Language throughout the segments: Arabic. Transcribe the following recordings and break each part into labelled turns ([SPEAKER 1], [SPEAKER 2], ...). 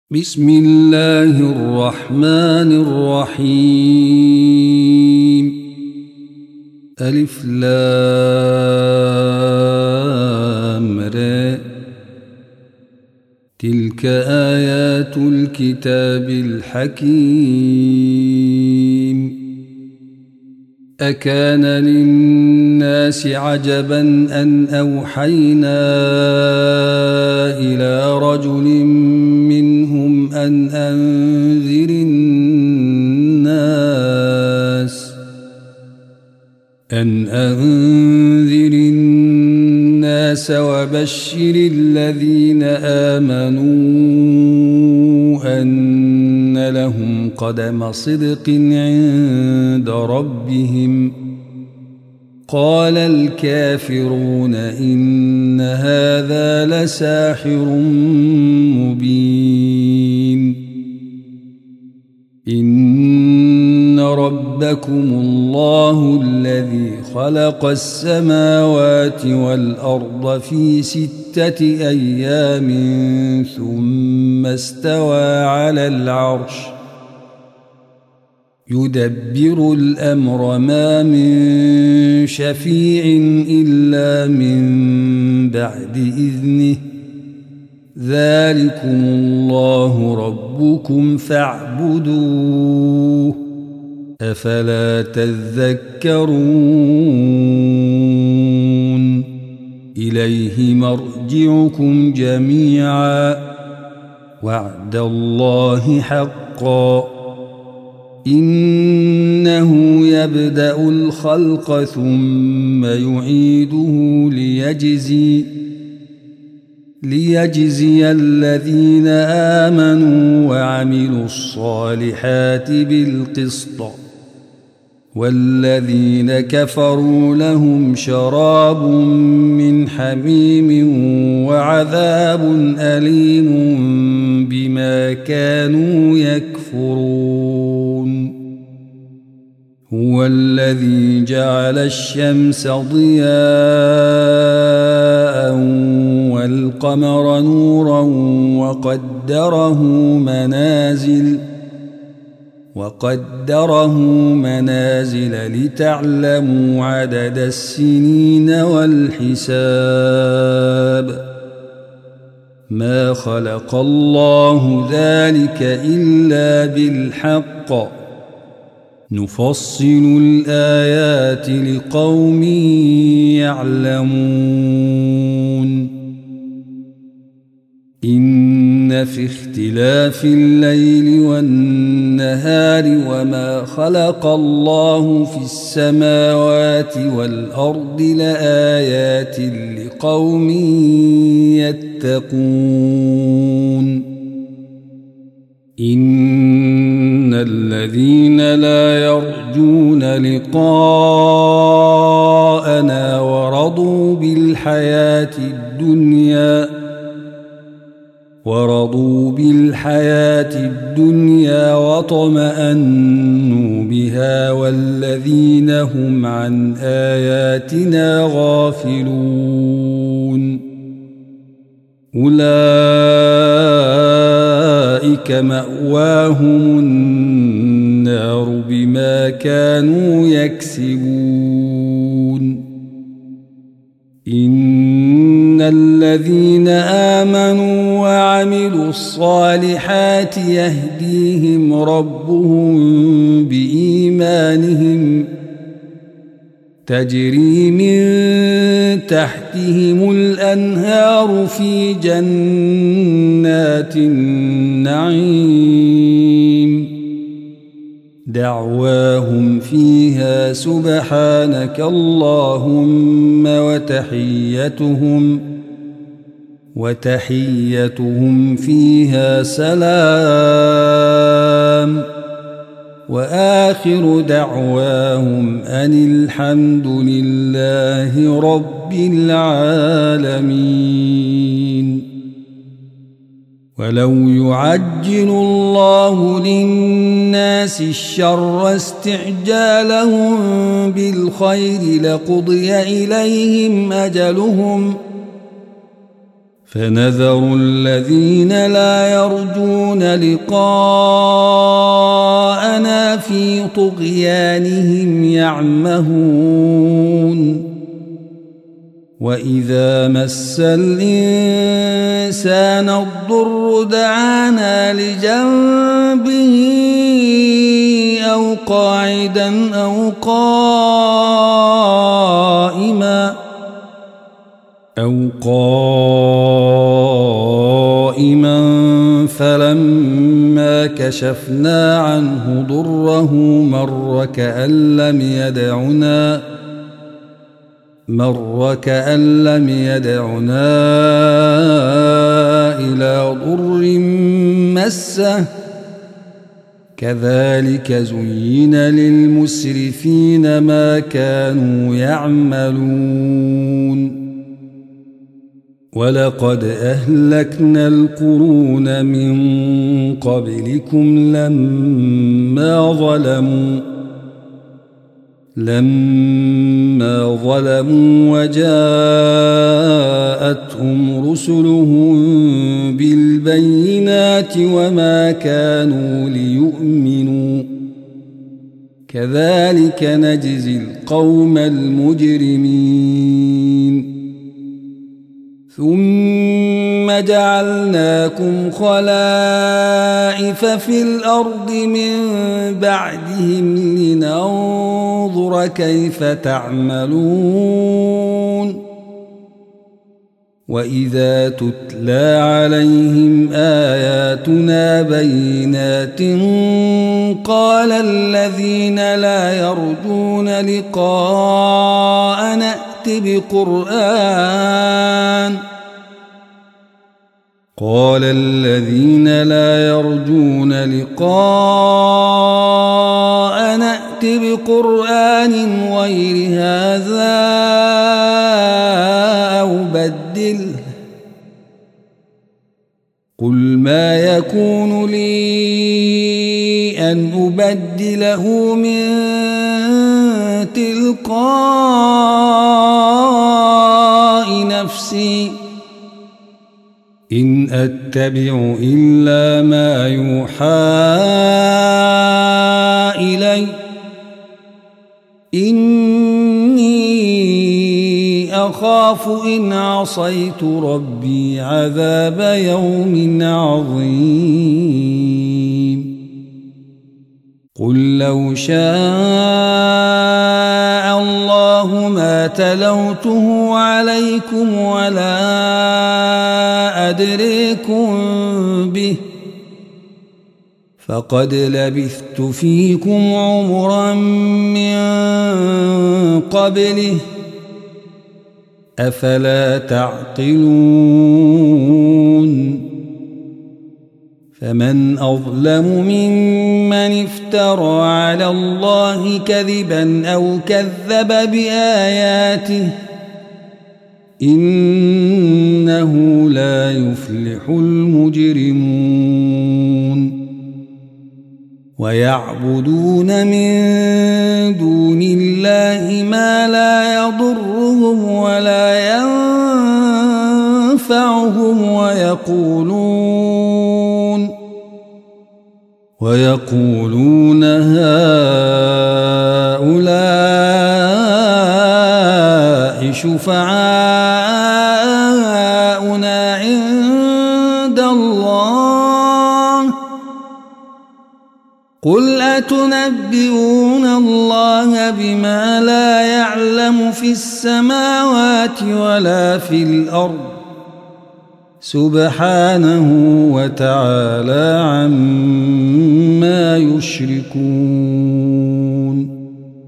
[SPEAKER 1] بسم الله الرحمن الرحيم. ألف لام را. تلك آيات الكتاب الحكيم. أكان للناس عجبا أن أوحينا إلى رجل منهم أن أنذر الناس وبشر الذين آمنوا أن لهم قدم صدق عند ربهم. قال الكافرون إن هذا لساحر مبين. إن ربكم الله الذي خلق السماوات والأرض في 6 أيام ثم استوى على العرش يدبر الأمر ما من شفيع إلا من بعد إذنه. ذلكم الله ربكم فاعبدوه أفلا تذكرون. إليه مرجعكم جميعا وعد الله حقا. إنه يبدأ الخلق ثم يعيده ليجزي الذين آمنوا وعملوا الصالحات بالقسط. والذين كفروا لهم شراب من حميم وعذاب أليم بما كانوا يكفرون. هو الذي جعل الشمس ضياء والقمر نورا وقدره منازل لتعلموا عدد السنين والحساب. ما خلق الله ذلك إلا بالحق. نفصل الآيات لقوم يعلمون. إن في اختلاف الليل والنهار وما خلق الله في السماوات والأرض لآيات لقوم يتقون. إن الذين لا يرجون لقاءنا ورضوا بالحياة الدنيا واطمأنوا بها والذين هم عن آياتنا غافلون أولئك مأواهم النار بما كانوا يكسبون. إن الذين آمنوا وعملوا الصالحات يهديهم ربهم بإيمانهم تجري من تحتهم الأنهار في جنات النعيم. دعواهم فيها سبحانك اللهم وتحيتهم فيها سلام. وآخر دعواهم أن الحمد لله رب العالمين. ولو يعجل الله للناس الشر استعجالهم بالخير لقضي إليهم أجلهم فنذر الذين لا يرجون لقاءنا في طغيانهم يعمهون وإذا مس الإنسان الضر دعانا لجنبه أو قاعدا أو قائما فلما كشفنا عنه ضره مر كأن لم يدعنا إلى ضر مسه كذلك زين للمسرفين ما كانوا يعملون ولقد أهلكنا القرون من قبلكم لما ظلموا وجاءتهم رسلهم بالبينات وما كانوا ليؤمنوا كذلك نجزي القوم المجرمين ثم جعلناكم خلائف في الأرض من بعدهم لننظر كيف تعملون وإذا تتلى عليهم آياتنا بينات قال الذين لا يرجون لقاءنا ائت بقرآن غير هذا أو بدله قل ما يكون لي أن أبدله من تلقاء نفسي إن أتبع إلا ما يوحى إلي إني أخاف إن عصيت ربي عذاب يوم عظيم قل لو شاء الله ما تلوته عليكم ولا أدريكم به فقد لبثت فيكم عمرا من قبله أفلا تعقلون فمن أظلم ممن افترى على الله كذبا أو كذب بآياته إنه لا يفلح المجرمون ويعبدون من دون الله ما لا يضرهم ولا ينفعهم ويقولون هؤلاء شفعاؤنا عند الله قل أتنبئون الله بما لا يعلم في السماوات ولا في الأرض سبحانه وتعالى عما يشركون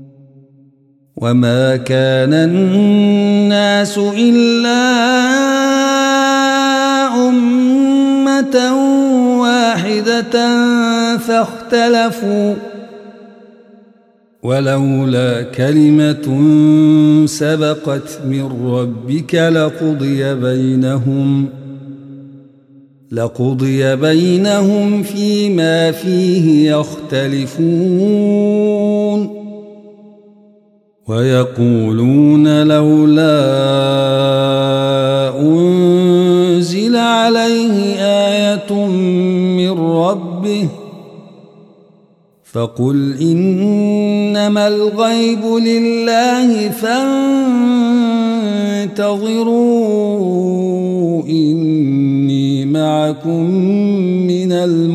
[SPEAKER 1] وما كان الناس إلا أمة واحدة فاختلفوا ولولا كلمة سبقت من ربك لقضي بينهم فيما فيه يختلفون ويقولون لولا أنزل ربه فقل إنما الغيب لله فانتظروا إني معكم من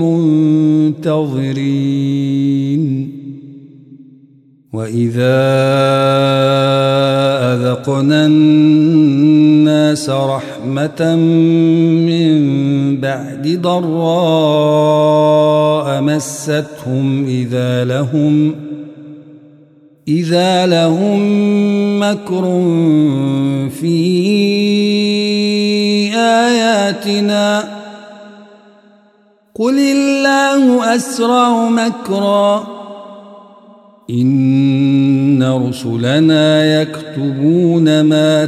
[SPEAKER 1] المنتظرين وإذا أذقنا الناس رحمة من بعد ضراء مستهم إذا لهم مكر في آياتنا قل الله أسرع مكرا إن رسلنا يكتبون ما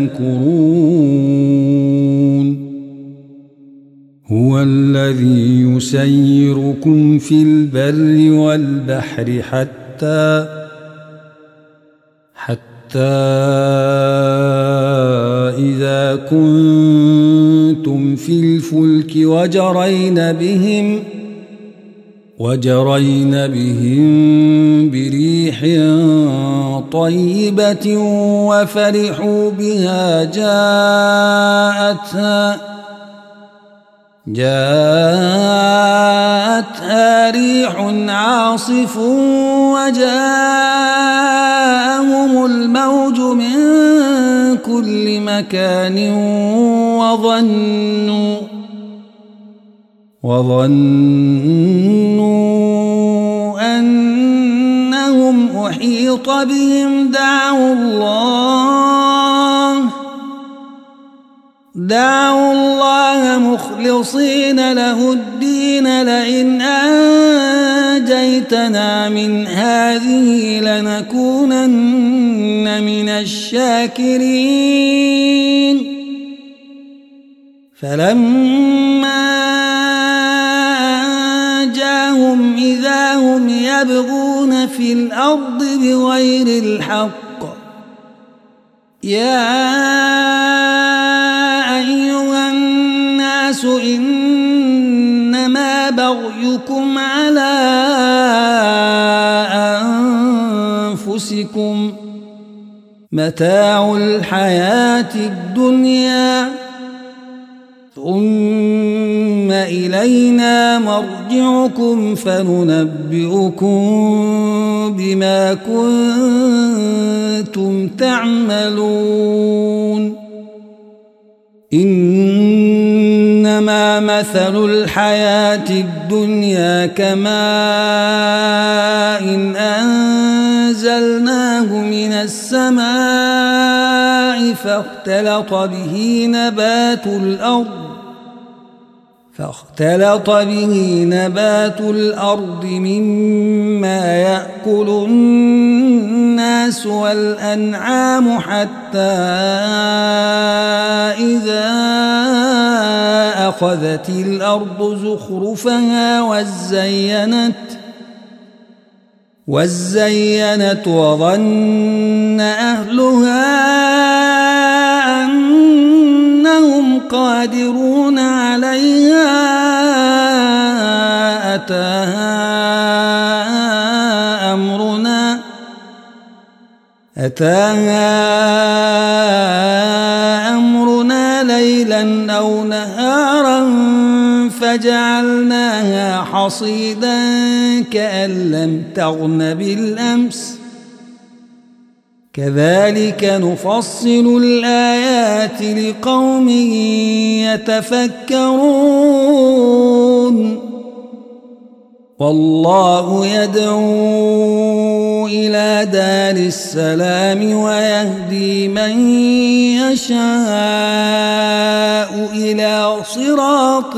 [SPEAKER 1] تمكرون هو الذي يسيركم في البر والبحر حتى إذا كنتم في الفلك وجرين بهم بريح طيبة وفرحوا بها جاءتها ريح عاصف وجاءهم الموج من كل مكان وظنوا أنهم أحيط بهم دعوا الله مخلصين له الدين لئن أنجيتنا من هذه لنكونن من الشاكرين فلما أنجاهم إذا هم يبغون في الأرض بغير الحق يا أيها الناس إنما بغيكم على أنفسكم متاع الحياة الدنيا ثم إلينا مرجعكم فننبئكم بما كنتم تعملون إنما مثل الحياة الدنيا كماء إن أنزلناه من السماء فاختلط به نبات الأرض مما يأكل الناس والأنعام حتى إذا أخذت الأرض زخرفها وزينت وظن أهلها أنهم قادرون عليها أتاها أمرنا ليلا أو نهارا فجعلناها حصيدا كأن لم تغن بالأمس كذلك نفصل الآيات لقوم يتفكرون والله يدعو إلى دار السلام ويهدي من يشاء إلى صراط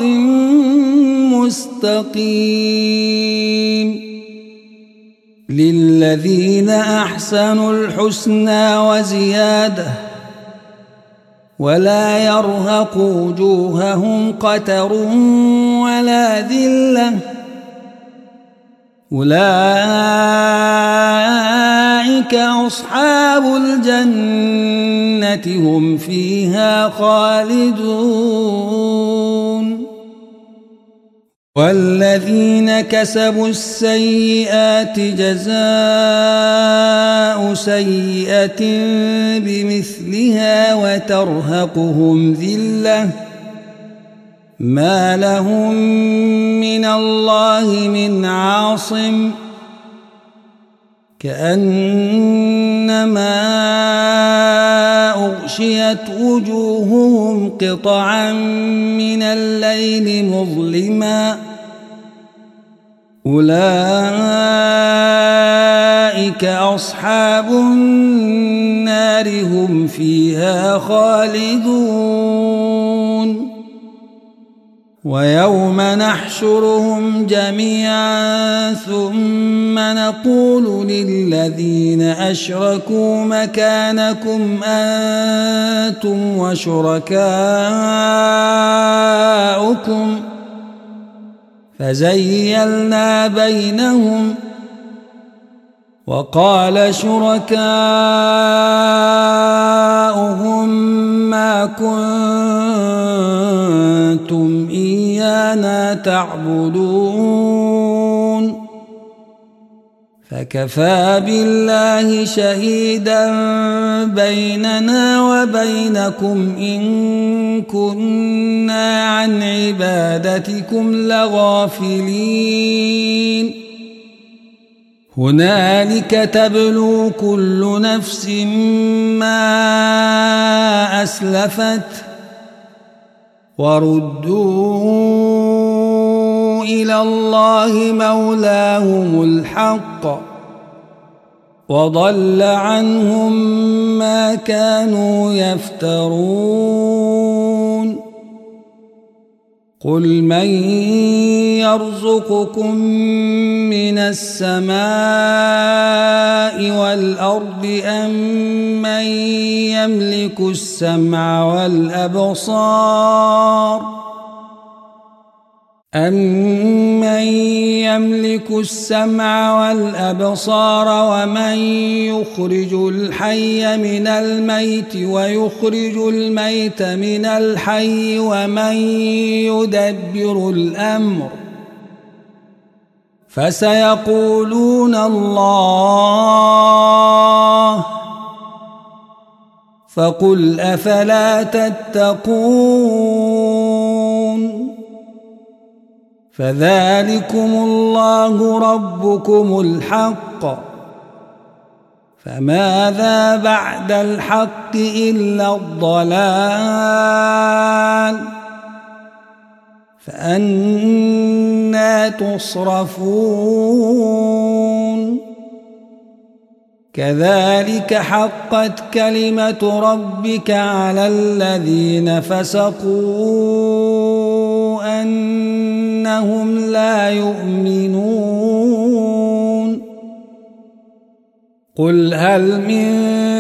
[SPEAKER 1] مستقيم للذين أحسنوا الحسنى وزيادة ولا يرهق وجوههم قتر ولا ذلة أولئك أصحاب الجنة هم فيها خالدون والذين كسبوا السيئات جزاء سيئة بمثلها وترهقهم ذلة ما لهم من الله من عاصم كأنما أغشيت وجوههم قطعا من الليل مظلما أولئك أصحاب النار هم فيها خالدون ويوم نحشرهم جميعا ثم نقول للذين أشركوا مكانكم أنتم وشركاؤكم فزيلنا بينهم وقال شركاؤهم ما كنتم إيانا تعبدون فكفى بالله شهيدا بيننا وبينكم إن كنا عن عبادتكم لغافلين هنالك تبلو كل نفس ما أسلفت وردوا إلى الله مولاهم الحق وضل عنهم ما كانوا يفترون قل من يرزقكم من السماء والأرض أم من يملك السمع والأبصار أَمَّن يَمْلِكُ السَّمْعَ وَالْأَبْصَارَ وَمَن يُخْرِجُ الْحَيَّ مِنَ الْمَيْتِ وَيُخْرِجُ الْمَيْتَ مِنَ الْحَيِّ وَمَن يُدَبِّرُ الْأَمْرَ فَسَيَقُولُونَ اللَّهُ فَقُلْ أَفَلَا تَتَّقُونَ فذلكم الله ربكم الحق فماذا بعد الحق إلا الضلال فأنى تصرفون كذلك حقت كلمة ربك على الذين فسقوا أنهم لا يؤمنون قل هل من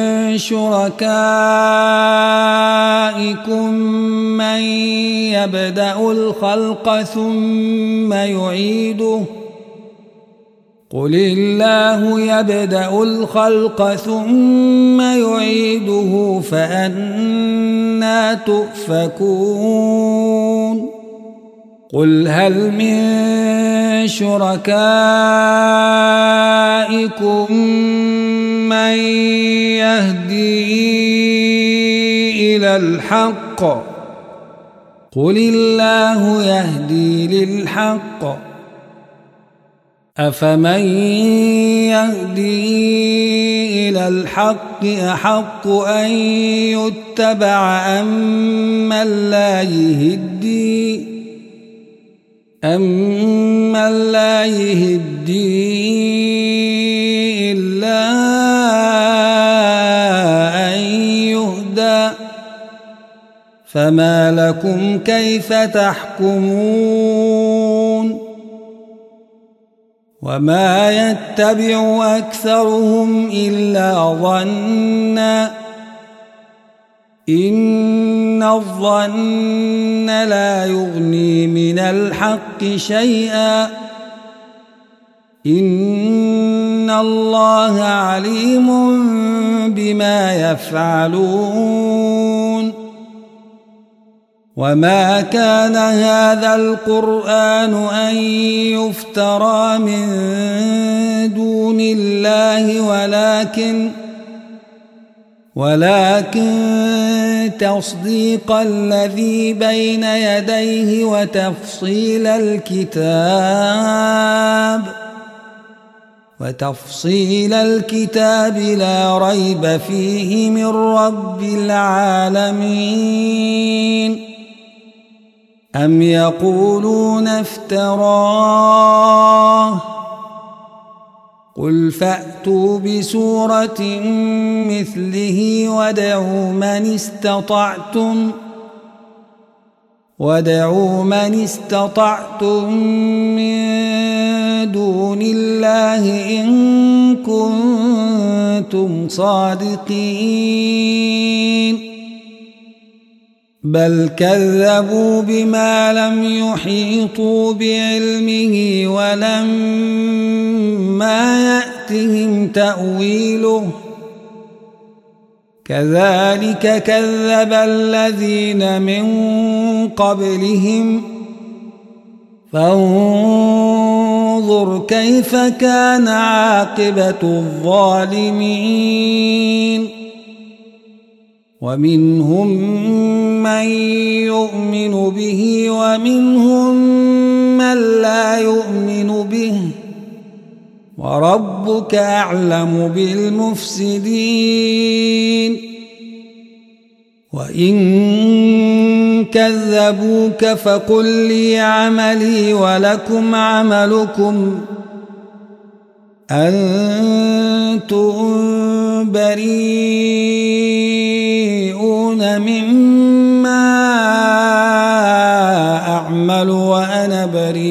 [SPEAKER 1] شركائكم من يبدأ الخلق ثم يعيده قل الله يبدأ الخلق ثم يعيده فأنى تؤفكون قل هل من شركائكم من يهدي إلى الحق قل الله يهدي للحق أفمن يهدي إلى الحق أحق أن يتبع أمن لا يهدي إلا أن يهدى فما لكم كيف تحكمون وما يتبع أكثرهم إلا ظنا إن الظن لا يغني من الحق شيئا إن الله عليم بما يفعلون وما كان هذا القرآن أن يفترى من دون الله ولكن تصديق الذي بين يديه وتفصيل الكتاب لا ريب فيه من رب العالمين. أم يقولون افتراه قل فأتوا بسورة مثله وادعوا من استطعتم من دون الله إن كنتم صادقين. بل كذبوا بما لم يحيطوا بعلمه ولما يأتهم تأويله كذلك كذب الذين من قبلهم فانظر كيف كان عاقبة الظالمين. ومنهم من يؤمن به ومنهم من لا يؤمن به وربك أعلم بالمفسدين. وإن كذبوك فقل لي عملي ولكم عملكم أنتم بريئون مما أعمل وأنا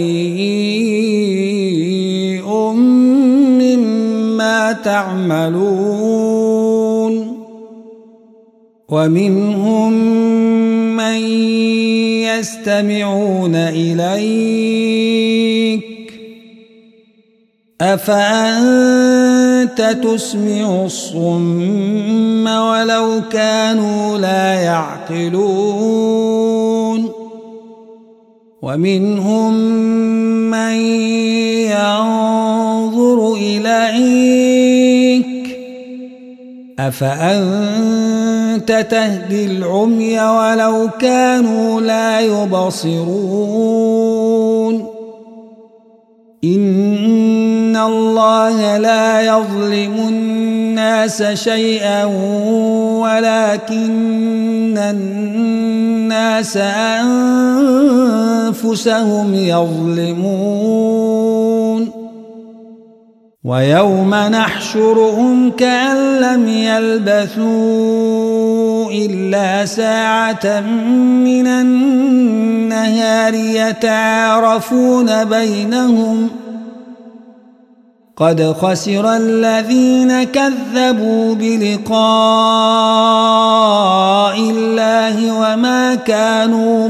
[SPEAKER 1] بريء مما تعملون. ومنهم من يستمعون إليك أفأنت تسمع الصم ولو كانوا لا يعقلون. ومنهم من ينظر إليك أفأنت تهدي العمي ولو كانوا لا يبصرون. إن الله لا يظلم الناس شيئا ولكن الناس أنفسهم يظلمون. ويوم نحشرهم كأن لم يلبثوا إلا ساعة من النهار يتعارفون بينهم قد خسر الذين كذبوا بلقاء الله وما كانوا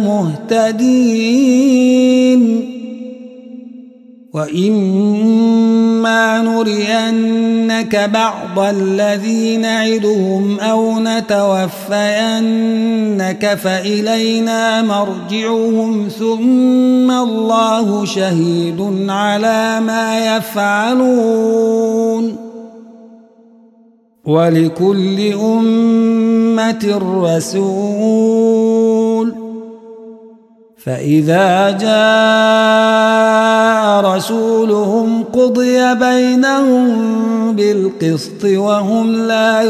[SPEAKER 1] مهتدين. وإما نرينك بعض الذي نعدهم أو نتوفينك فإلينا مرجعهم ثم الله شهيد على ما يفعلون. ولكل أمة رسول فإذا جاء رسولهم قضي بينهم بالقسط وهم لا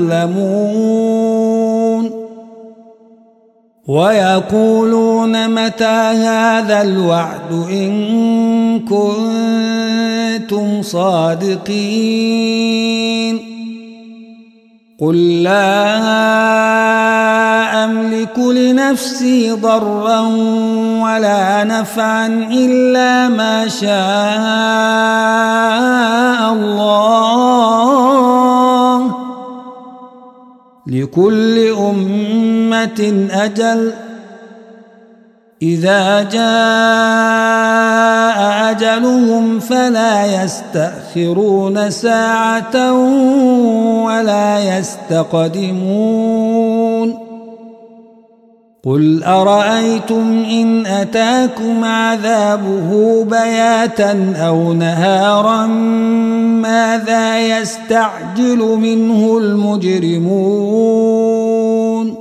[SPEAKER 1] يظلمون. ويقولون متى هذا الوعد إن كنتم صادقين. قل لا أملك لنفسي ضرا ولا نفعا إلا ما شاء الله لكل أمة أجل إذا جاء أجلهم فلا يستأخرون ساعة ولا يستقدمون. قل أرأيتم إن أتاكم عذابه بياتا أو نهارا ماذا يستعجل منه المجرمون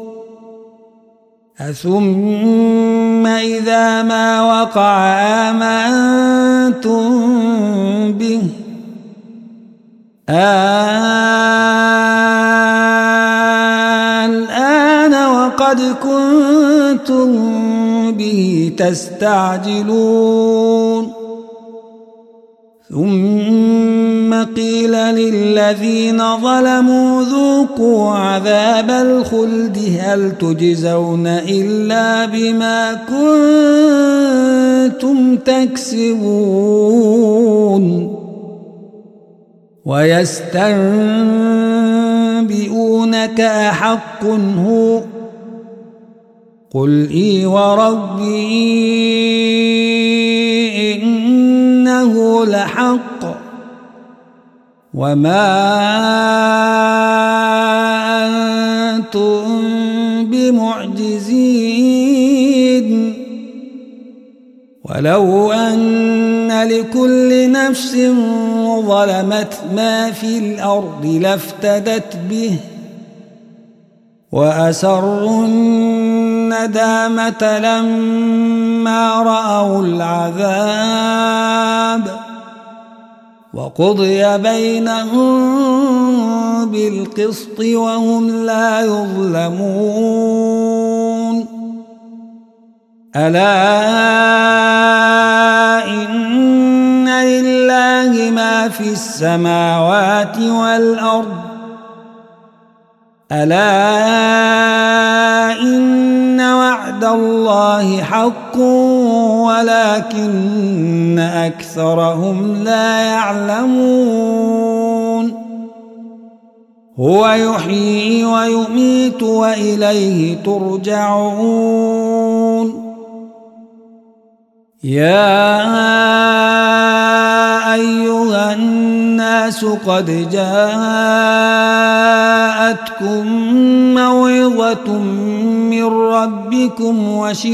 [SPEAKER 1] أثم إذا ما وقع آمنتم به الآن وقد كنتم به تستعجلون ثم قيل للذين ظلموا ذوقوا عذاب الخلد هل تجزون إلا بما كنتم تكسبون ويستنبئونك أحق هو قل إي وربي إنه لحق وما أنتم بمعجزين ولو أن لكل نفس ظلمت ما في الأرض لافتدت به وأسروا الندامة لما رأوا العذاب وقضي بينهم بالقسط وهم لا يظلمون ألا إن لله ما في السماوات والأرض ألا إن وعد الله حق ولكن أكثرهم لا يعلمون هو يحيي ويميت وإليه ترجعون يا أيها الناس قد جاءتكم موعظة من ربكم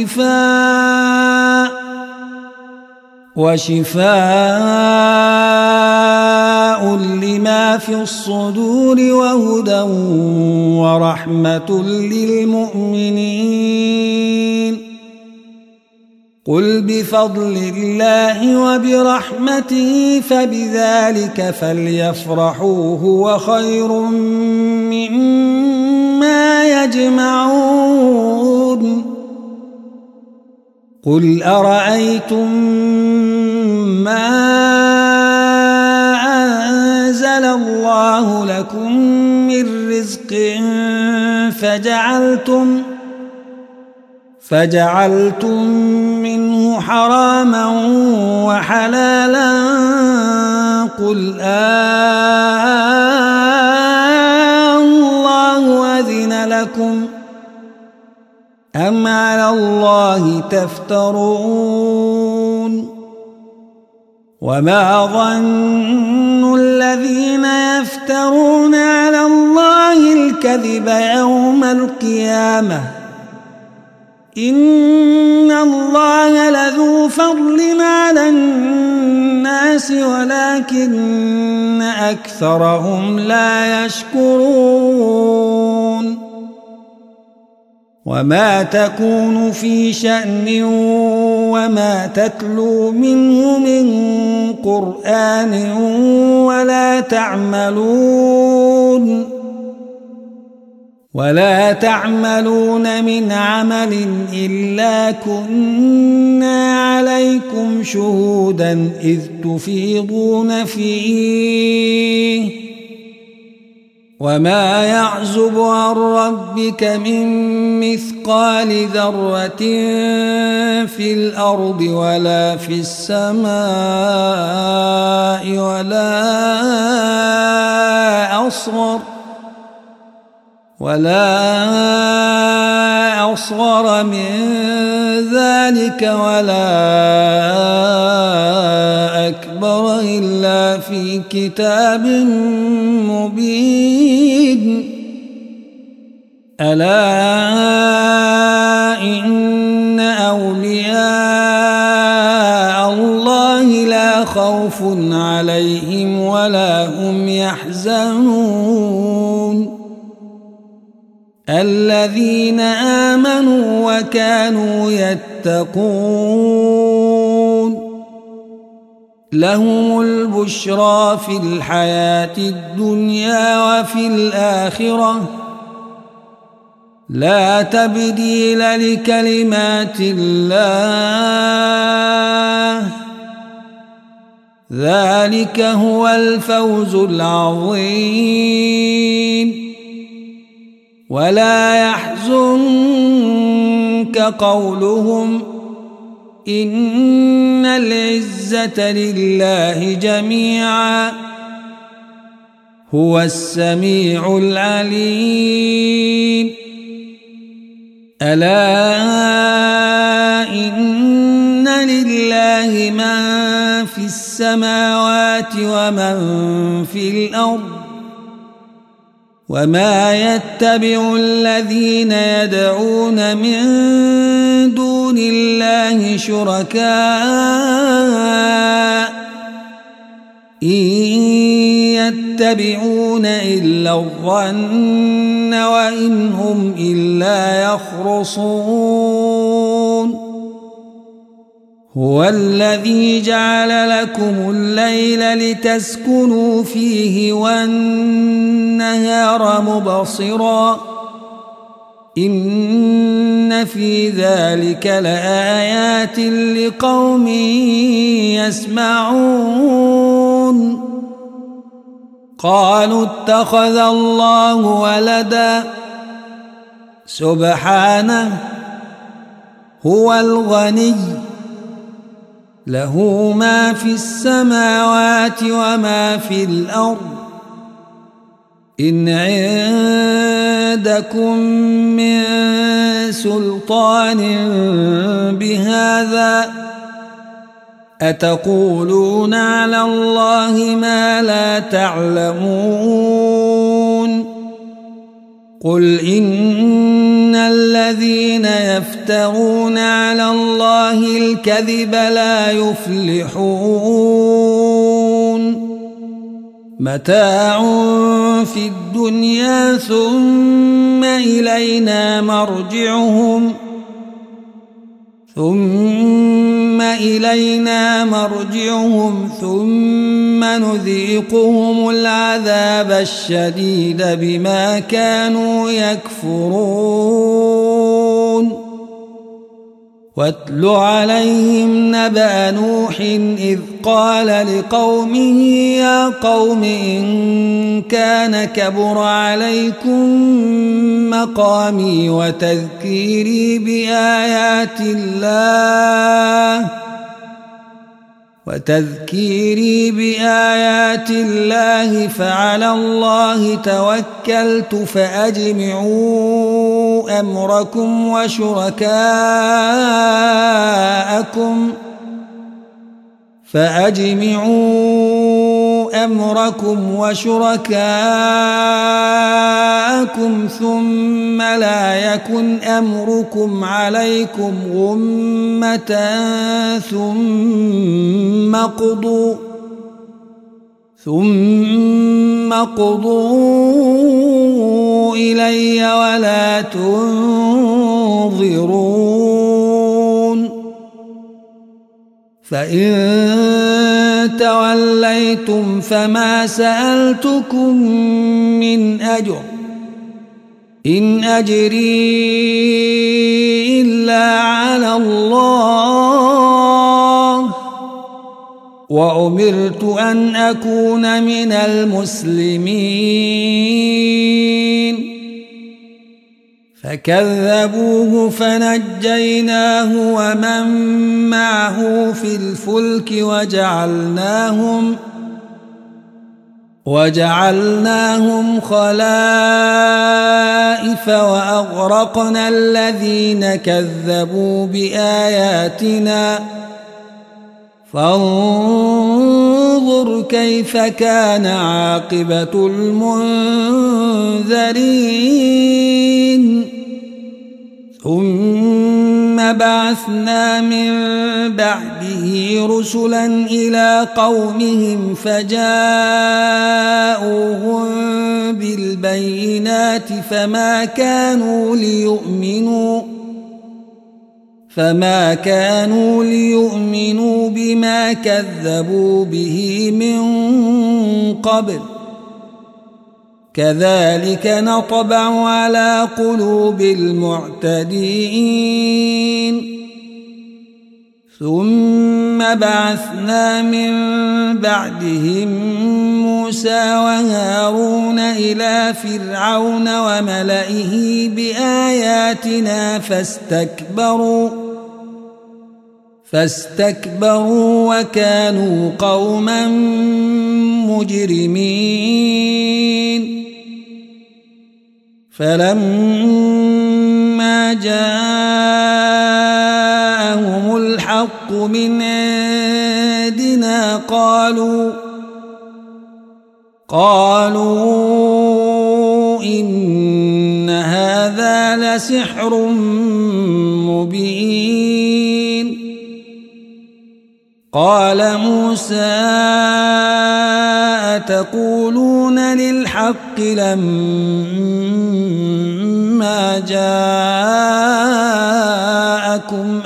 [SPEAKER 1] وشفاء لما في الصدور وهدى ورحمة للمؤمنين قل بفضل الله وبرحمته فبذلك فليفرحوا هو خير مما يجمعون قل أرأيتم ما أنزل الله لكم من رزق فجعلتم منه حراما وحلالا قل الله أذن لكم أم على الله تفترون وما ظن الذين يفترون على الله الكذب يوم القيامة إن الله لذو فضل على الناس ولكن أكثرهم لا يشكرون وما تكون في شأن وما تتلو منه من قرآن ولا تعملون من عمل إلا كنا عليكم شهودا إذ تفيضون فيه وما يعزب عن ربك من مثقال ذرة في الأرض ولا في السماء ولا أصغر من ذلك ولا أكبر إلا في كتاب مبين ألا خوف عليهم ولا هم يحزنون الذين آمنوا وكانوا يتقون لهم البشرى في الحياة الدنيا وفي الآخرة لا تبديل لكلمات الله ذلك هو الفوز العظيم ولا يحزنك قولهم إن العزة لله جميعا هو السميع العليم ألا إن لله من في السماوات ومن في الأرض وما يتبع الذين يدعون من دون الله شركاء إن يتبعون إلا الظن وإن هم إلا يخرصون هو الذي جعل لكم الليل لتسكنوا فيه والنهار مبصرا إن في ذلك لآيات لقوم يسمعون قالوا اتخذ الله ولدا سبحانه هو الغني له ما في السماوات وما في الأرض إن عندكم من سلطان بهذا أتقولون على الله ما لا تعلمون قل إن الذين يفترون على الله الكذب لا يفلحون متاع في الدنيا ثم إلينا مرجعهم ثم نذيقهم العذاب الشديد بما كانوا يكفرون واتل عليهم نبأ نوح إذ قال لقومه يا قوم إن كان كبر عليكم مقامي وتذكيري بآيات الله فعلى الله توكلت فأجمعوا أمركم وشركاءكم ثم لا يكن أمركم عليكم غمة ثم قضوا إلي ولا تنظرون فإن توليتم فما سألتكم من أجر إن أجري إلا على الله وأمرت أن أكون من المسلمين فكذبوه فنجيناه ومن معه في الفلك وجعلناهم خلائف وأغرقنا الذين كذبوا بآياتنا فانظر كيف كان عاقبة المنذرين ثم بعثنا من بعده رسلا إلى قومهم فجاءوهم بالبينات فما كانوا ليؤمنوا بما كذبوا به من قبل كذلك نطبع على قلوب المعتدين ثم بعثنا من بعدهم موسى وهارون إلى فرعون وملئه بآياتنا فاستكبروا وكانوا قوما مجرمين فلما جاءهم الحق من عندنا قالوا إن هذا لسحر مبين قال موسى أتقولون للحق لما جاءكم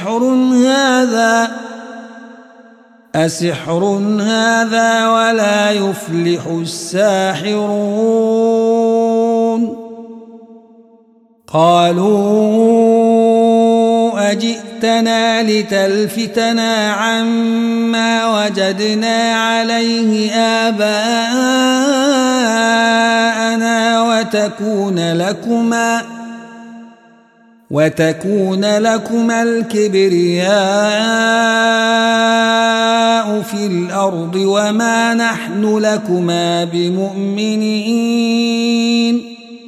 [SPEAKER 1] أسحر هذا ولا يفلح الساحرون قالوا أجئتنا لتلفتنا عما وجدنا عليه آباءنا وتكون لكما الكبرياء في الأرض وما نحن لكما بمؤمنين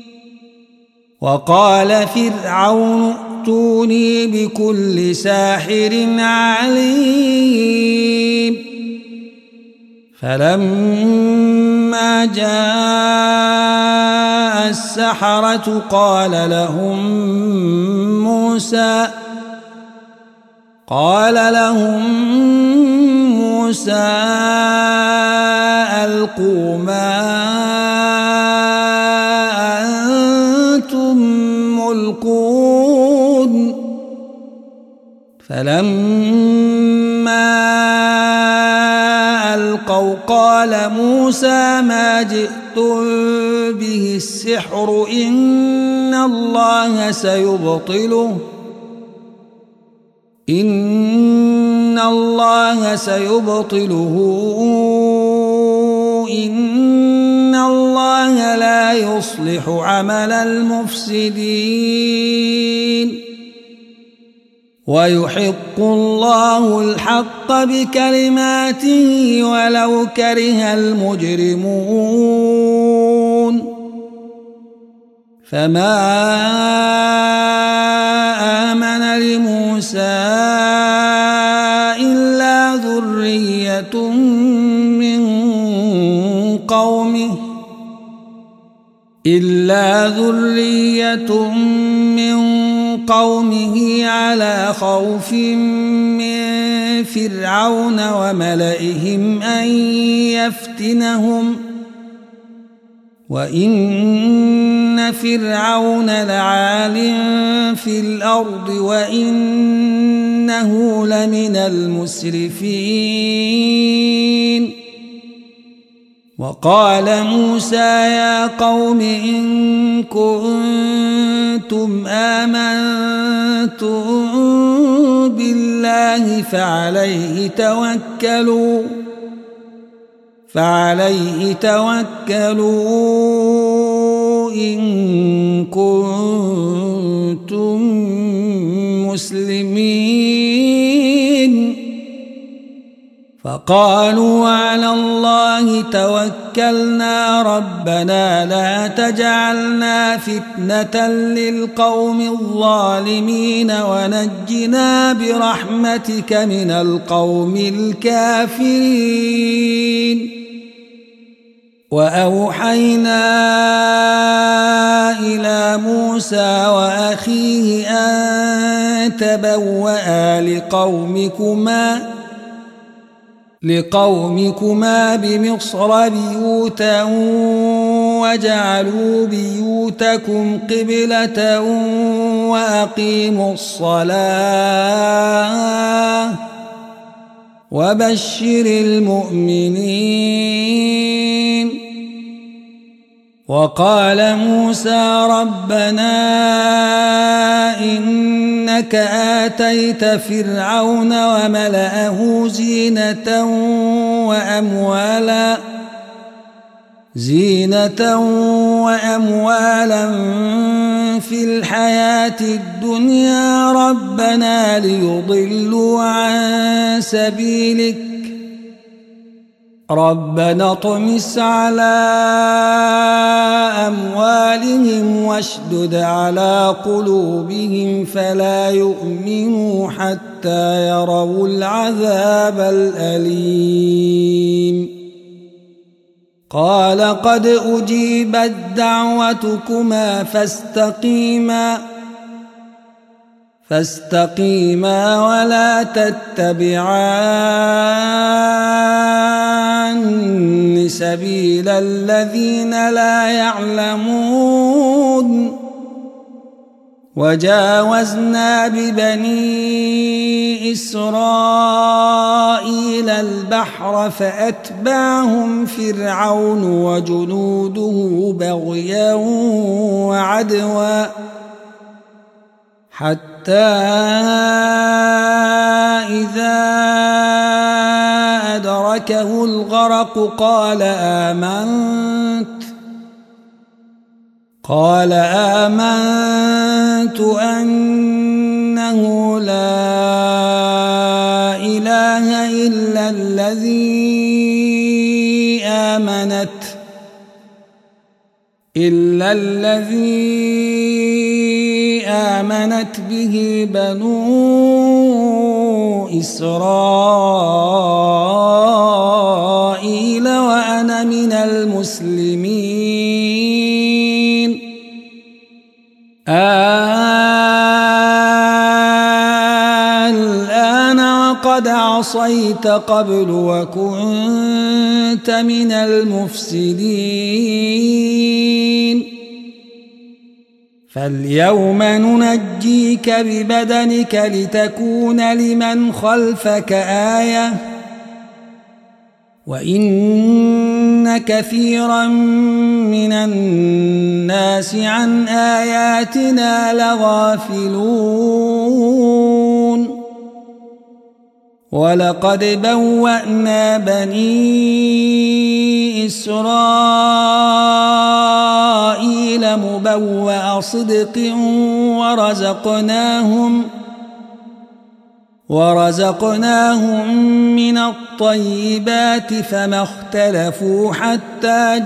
[SPEAKER 1] وقال فرعون ائتوني بكل ساحر عليم فلما جاء السحرة قال لهم موسى ألقوا ما أنتم ملقون فلما ألقوا قال موسى ما جئتم به السحر إن الله سيبطله إن الله لا يصلح عمل المفسدين ويحق الله الحق بكلماته ولو كره المجرمون فما آمن لموسى إلا ذرية من قومه على خوف من فرعون وملئهم أن يفتنهم وإن فرعون لعال في الأرض وإنه لمن المسرفين وقال موسى يا قوم إن كنتم آمنتم بالله فعليه توكلوا إن كنتم مسلمين فقالوا على الله توكلنا ربنا لا تجعلنا فتنة للقوم الظالمين ونجنا برحمتك من القوم الكافرين وأوحينا إلى موسى وأخيه أن تبوأ لقومكما بمصر بيوتا وجعلوا بيوتكم قبلة وأقيموا الصلاة وبشر المؤمنين. وقال موسى ربنا إنك آتيت فرعون وملأه زينة وأموالا في الحياة الدنيا ربنا ليضلوا عن سبيلك ربنا اطمس على أموالهم واشدد على قلوبهم فلا يؤمنوا حتى يروا العذاب الأليم. قال قد أجيبت دعوتكما فاستقيما ولا تتبعان سبيل الذين لا يعلمون. وجاوزنا ببني إسرائيل البحر فأتبعهم فرعون وجنوده بغيا وعدوا حتى إذا أدركه الغرق قال آمنت أنه لا إله إلا الذي آمنت به بنو إسرائيل وأنا من المسلمين. الآن وقد عصيت قبل وكنت من المفسدين فاليوم ننجيك ببدنك لتكون لمن خلفك آية وإن كثيرا من الناس عن آياتنا لغافلون. ولقد بوأنا بني إسرائيل مبوأ صدق ورزقناهم من الطيبات فما اختلفوا حتى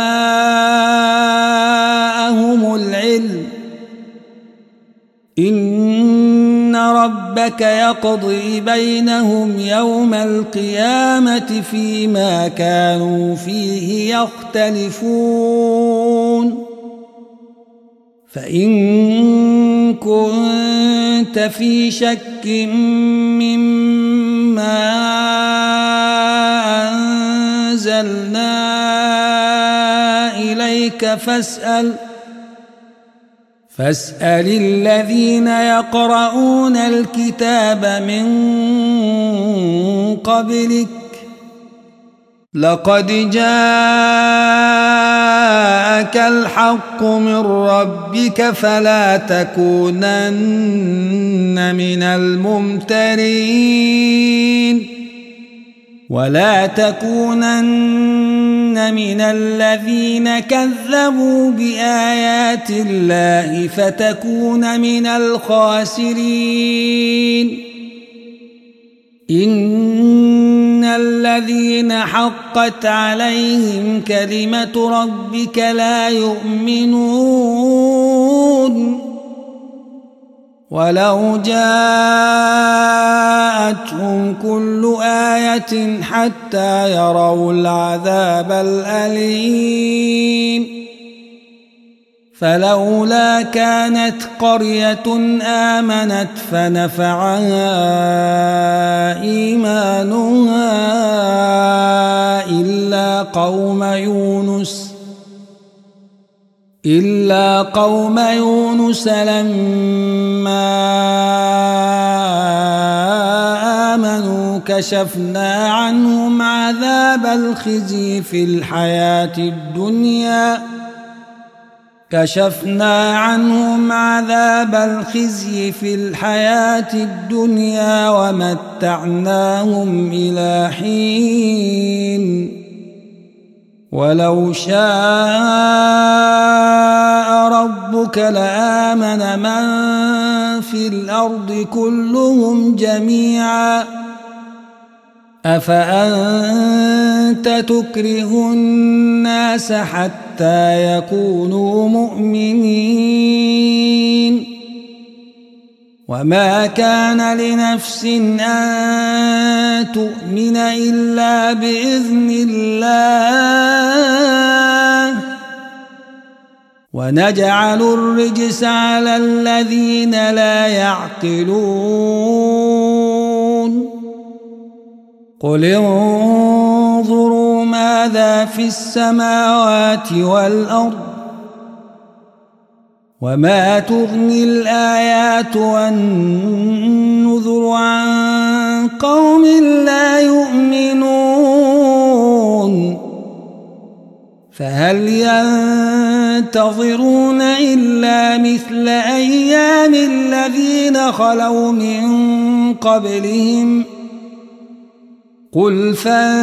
[SPEAKER 1] جاءهم العلم. إن ربك يقضي بينهم يوم القيامة فيما كانوا فيه يختلفون. فإن كنت في شك مما أنزلنا إليك فاسأل الذين يقرؤون الكتاب من قبلك لقد جاءك الحق من ربك فلا تكونن من الممترين ولا تكونن من الذين كذبوا بآيات الله فتكون من الخاسرين. إن الذين حقت عليهم كلمة ربك لا يؤمنون ولو جاءتهم كل آية حتى يروا العذاب الأليم فلولا كانت قرية آمنت فنفعها إيمانها إلا قوم يونس لما آمنوا كشفنا عنهم عذاب الخزي في الحياة الدنيا ومتعناهم إلى حين ولو شاء ربك لآمن من في الأرض كلهم جميعا أفأنت تكره الناس حتى يكونوا مؤمنين وما كان لنفس أن تؤمن إلا بإذن الله ونجعل الرجس على الذين لا يعقلون قل انظروا ماذا في السماوات والأرض وما تغني الآيات والنذر عن قوم لا يؤمنون فهل ينتظرون إلا مثل أيام الذين خلوا من قبلهم قل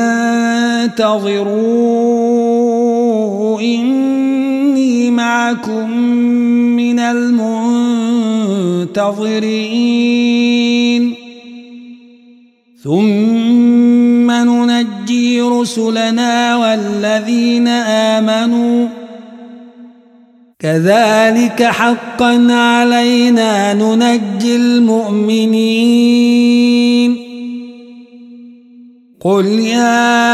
[SPEAKER 1] فانتظروا إني معكم من المنتظرين ثم ننجي رسلنا والذين آمنوا كذلك حقا علينا ننجي المؤمنين قل يا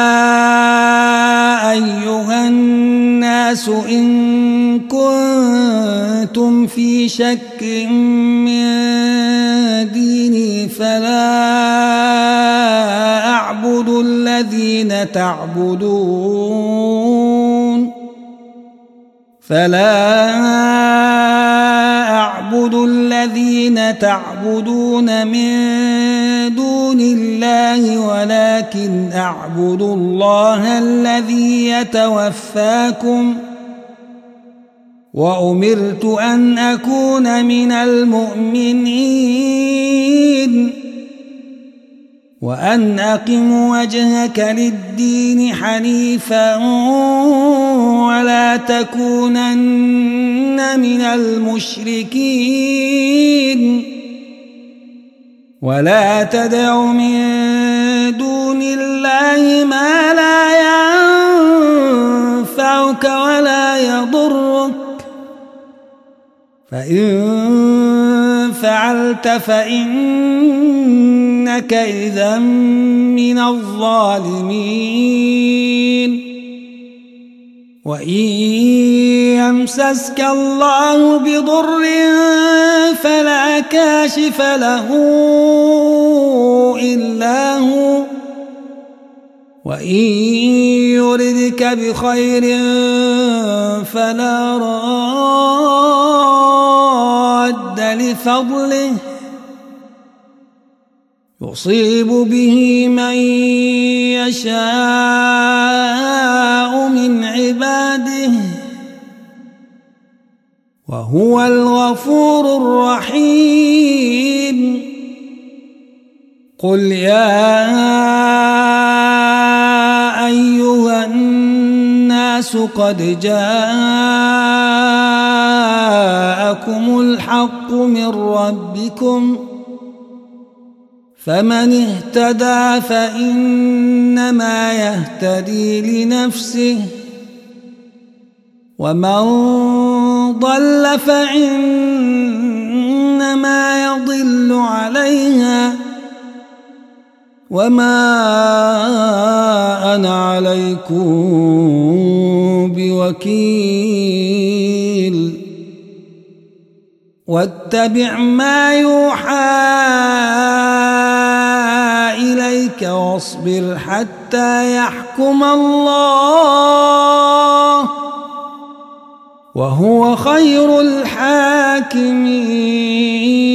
[SPEAKER 1] أيها الناس إن كنتم في شك من ديني فلا أعبد الذين تعبدون من دون الله ولكن أعبد الله الذي يتوفاكم وأمرت أن أكون من المؤمنين وأن أقم وجهك للدين حنيفا ولا تكونن من المشركين ولا تدع من دون الله ما لا ينفعك ولا يضرك فإن فعلت فإنك إذا من الظالمين وإن يمسسك الله بضر فلا كاشف له إلا هو وإن يردك بخير فلا راد لفضله يصيب به من يشاء من عباده وهو الغفور الرحيم قل يا أيها الناس قد جاءكم الحق من ربكم فمن اهتدى فإنما يهتدي لنفسه ومن ضل فإنما يضل عليها وما أنا عليكم بوكيل واتبع ما يوحى إليك واصبر حتى يحكم الله وهو خير الحاكمين.